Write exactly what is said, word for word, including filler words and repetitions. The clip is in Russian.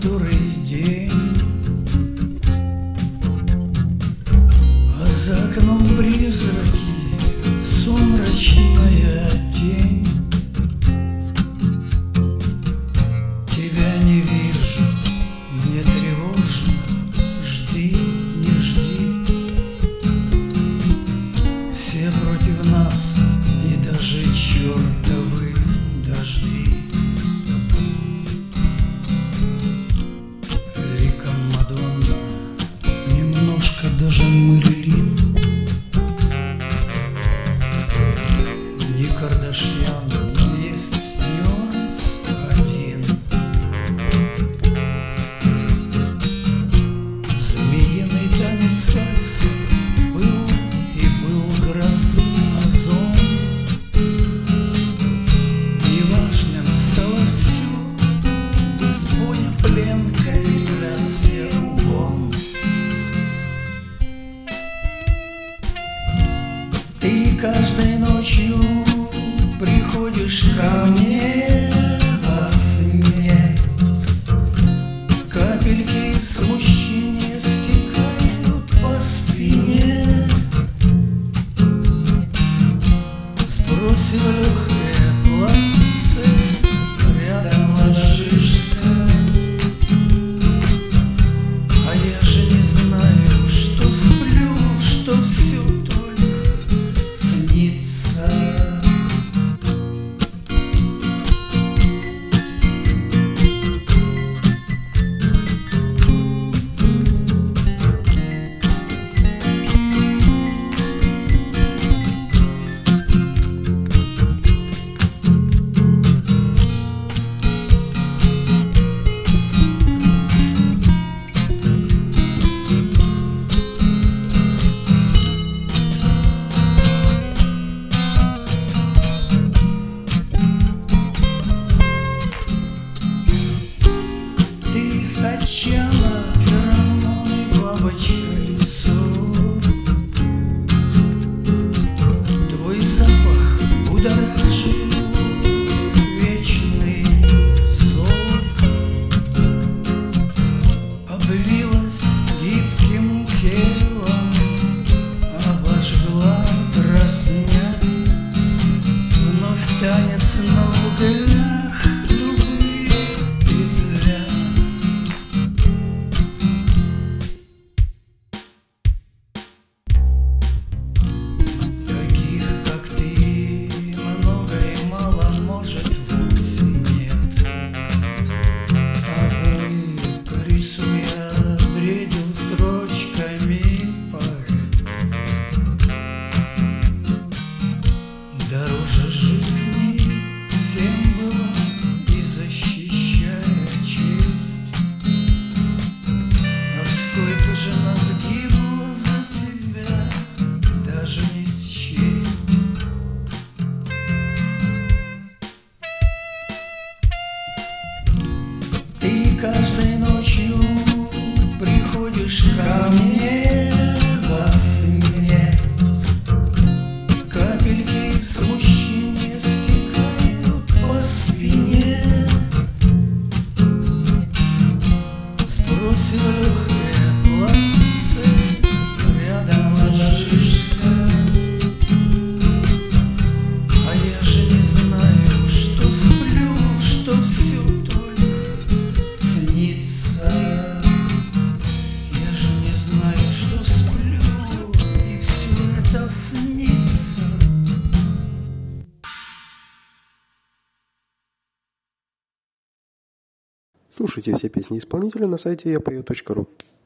который день, а за окном призраки, сумрачная тень. Тебя не вижу, мне тревожно, жди, не жди. Все против нас, и даже чертовы дожди. Ликом Мадонна, немножко даже Мэрилин. Не Кардашьян, но есть нюанс один. Змеиный танец сальса был и был грозы озон. Неважным стало все, без боя плен, капитуляция, угон. Ты каждой ночью приходишь ко мне во сне. Капельки смущения стекают по спине. Сбросив легкое платьице, рядом ложишься. А я же не знаю, что сплю, что все только снится. Ты источала феромоны бабочье лесу. Твой запах будоражил вечный зов. Обвилась гибким телом, обожгла дразня. Вновь танец на углях, любви петля. Таких, как ты, много и мало, может, вовсе нет. Тобой, рисуя, бредил строчками поэт. Дороже жизни всем была и защищая честь. А сколько же нас гибло за тебя, даже не счесть. Ты каждой ночью приходишь ко мне во сне. Капельки смущения стекают по спине. Сбросив легкое платьице, рядом ложишься. А я же не знаю, что сплю, что все только снится. Я же не знаю, что сплю, и все это снится. Слушайте все песни исполнителя на сайте я пою точка ру.